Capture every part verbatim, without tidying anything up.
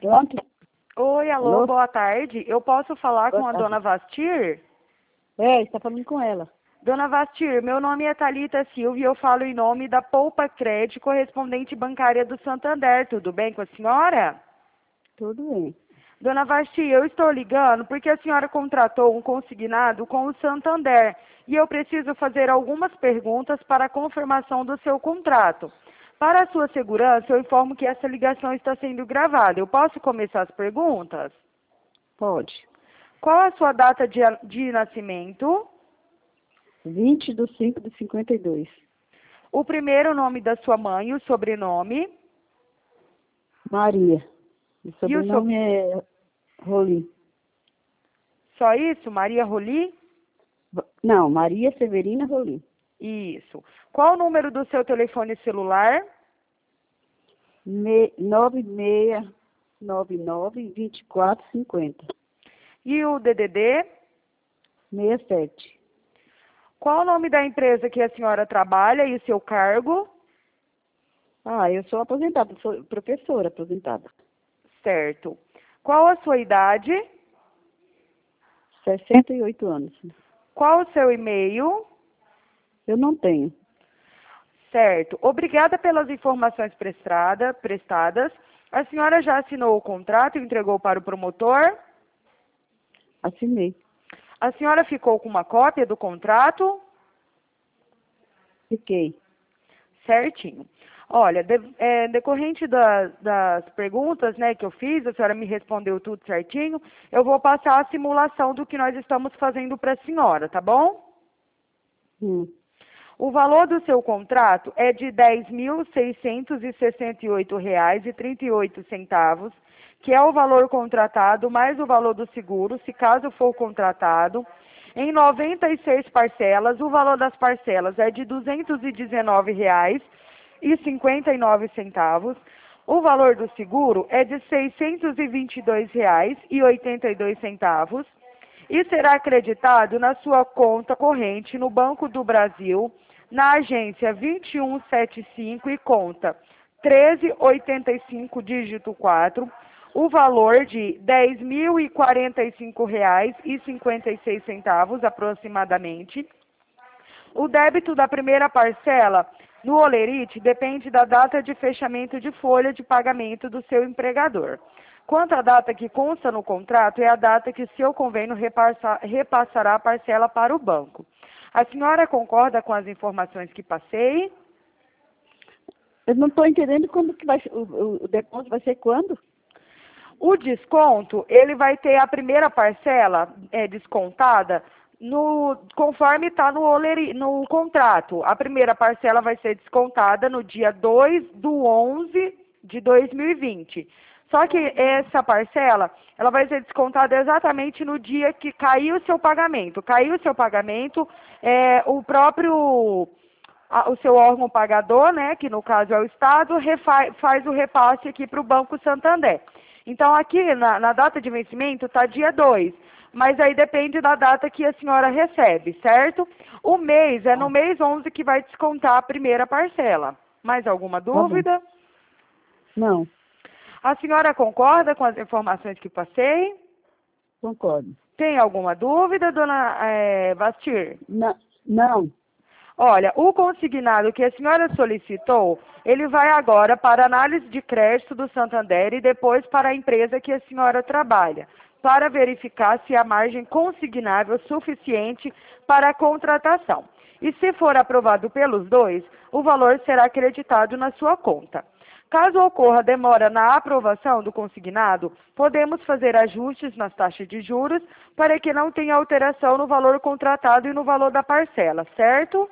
Pronto? Oi, alô, Alô? boa tarde. Eu posso falar Boa com a tarde. dona Vastir? É, está falando com ela. Dona Vastir, meu nome é Thalita Silva e eu falo em nome da Poupa Crédito, correspondente bancária do Santander. Tudo bem com a senhora? Tudo bem. Dona Vastir, eu estou ligando porque a senhora contratou um consignado com o Santander e eu preciso fazer algumas perguntas para a confirmação do seu contrato. Para a sua segurança, eu informo que essa ligação está sendo gravada. Eu posso começar as perguntas? Pode. Qual a sua data de, de nascimento? vinte de cinco de cinquenta e dois. O primeiro nome da sua mãe, o sobrenome? Maria. O E o sob... sobrenome é Rolim. Só isso? Maria Roli? Não, Maria Severina Rolim. Isso. Qual o número do seu telefone celular? Me... nove seis nove nove, dois quatro cinco zero. E o D D D? sessenta e sete. Qual o nome da empresa que a senhora trabalha e o seu cargo? Ah, eu sou aposentada, sou professora aposentada. Certo. Qual a sua idade? sessenta e oito anos. Qual o seu e-mail? Eu não tenho. Certo. Obrigada pelas informações prestadas. prestadas. A senhora já assinou o contrato e entregou para o promotor? Assinei. A senhora ficou com uma cópia do contrato? Fiquei. Certinho. Olha, de, é, decorrente da, das perguntas, né, que eu fiz, a senhora me respondeu tudo certinho, eu vou passar a simulação do que nós estamos fazendo para a senhora, tá bom? Hum. O valor do seu contrato é de dez mil seiscentos e sessenta e oito reais e trinta e oito centavos, que é o valor contratado mais o valor do seguro, se caso for contratado, em noventa e seis parcelas. O valor das parcelas é de duzentos e dezenove reais e cinquenta e nove centavos. O valor do seguro é de seiscentos e vinte e dois reais e oitenta e dois centavos e será acreditado na sua conta corrente no Banco do Brasil, na agência vinte e um setenta e cinco e conta treze oitenta e cinco, dígito quatro, o valor de dez mil e quarenta e cinco reais e cinquenta e seis centavos aproximadamente. O débito da primeira parcela no Olerite depende da data de fechamento de folha de pagamento do seu empregador. Quanto à data que consta no contrato, é a data que seu convênio repassa, repassará a parcela para o banco. A senhora concorda com as informações que passei? Eu não estou entendendo quando que vai o, o, o depósito vai ser quando? O desconto, ele vai ter a primeira parcela é, descontada no, conforme está no, no contrato. A primeira parcela vai ser descontada no dia dois do onze de dois mil e vinte. Só que essa parcela, ela vai ser descontada exatamente no dia que caiu o seu pagamento. Caiu o seu pagamento, é, o próprio, a, o seu órgão pagador, né, que no caso é o Estado, refa, faz o repasse aqui para o Banco Santander. Então, aqui na, na data de vencimento está dia dois, mas aí depende da data que a senhora recebe, certo? O mês, é no mês onze que vai descontar a primeira parcela. Mais alguma dúvida? Tá. Não. A senhora concorda com as informações que passei? Concordo. Tem alguma dúvida, dona é, Vastir? Não. Não. Olha, o consignado que a senhora solicitou, ele vai agora para análise de crédito do Santander e depois para a empresa que a senhora trabalha, para verificar se há margem consignável suficiente para a contratação. E se for aprovado pelos dois, o valor será acreditado na sua conta. Caso ocorra demora na aprovação do consignado, podemos fazer ajustes nas taxas de juros para que não tenha alteração no valor contratado e no valor da parcela, certo?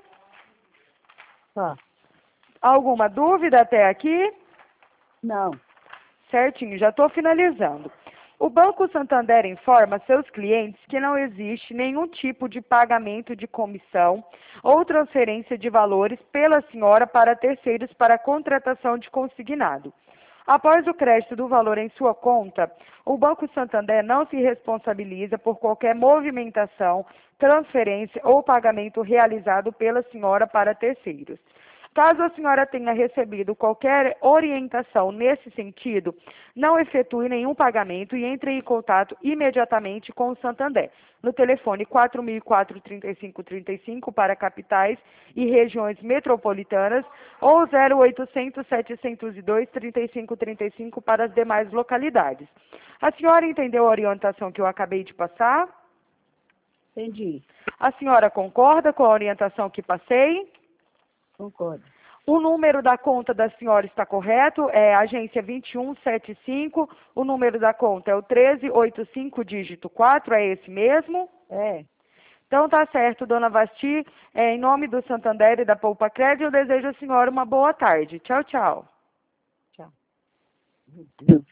Tá. Alguma dúvida até aqui? Não. Certinho, já estou finalizando. O Banco Santander informa seus clientes que não existe nenhum tipo de pagamento de comissão ou transferência de valores pela senhora para terceiros para contratação de consignado. Após o crédito do valor em sua conta, o Banco Santander não se responsabiliza por qualquer movimentação, transferência ou pagamento realizado pela senhora para terceiros. Caso a senhora tenha recebido qualquer orientação nesse sentido, não efetue nenhum pagamento e entre em contato imediatamente com o Santander, no telefone quatro mil e quatro, trinta e cinco trinta e cinco para capitais e regiões metropolitanas ou zero oitocentos, setecentos e dois, trinta e cinco trinta e cinco para as demais localidades. A senhora entendeu a orientação que eu acabei de passar? Entendi. A senhora concorda com a orientação que passei? Concordo. O número da conta da senhora está correto? É agência vinte e um setenta e cinco. O número da conta é o treze oitenta e cinco, dígito quatro. É esse mesmo? É. Então tá certo, dona Vasti. É, em nome do Santander e da Poupa Crédito, eu desejo à senhora uma boa tarde. Tchau, tchau. Tchau.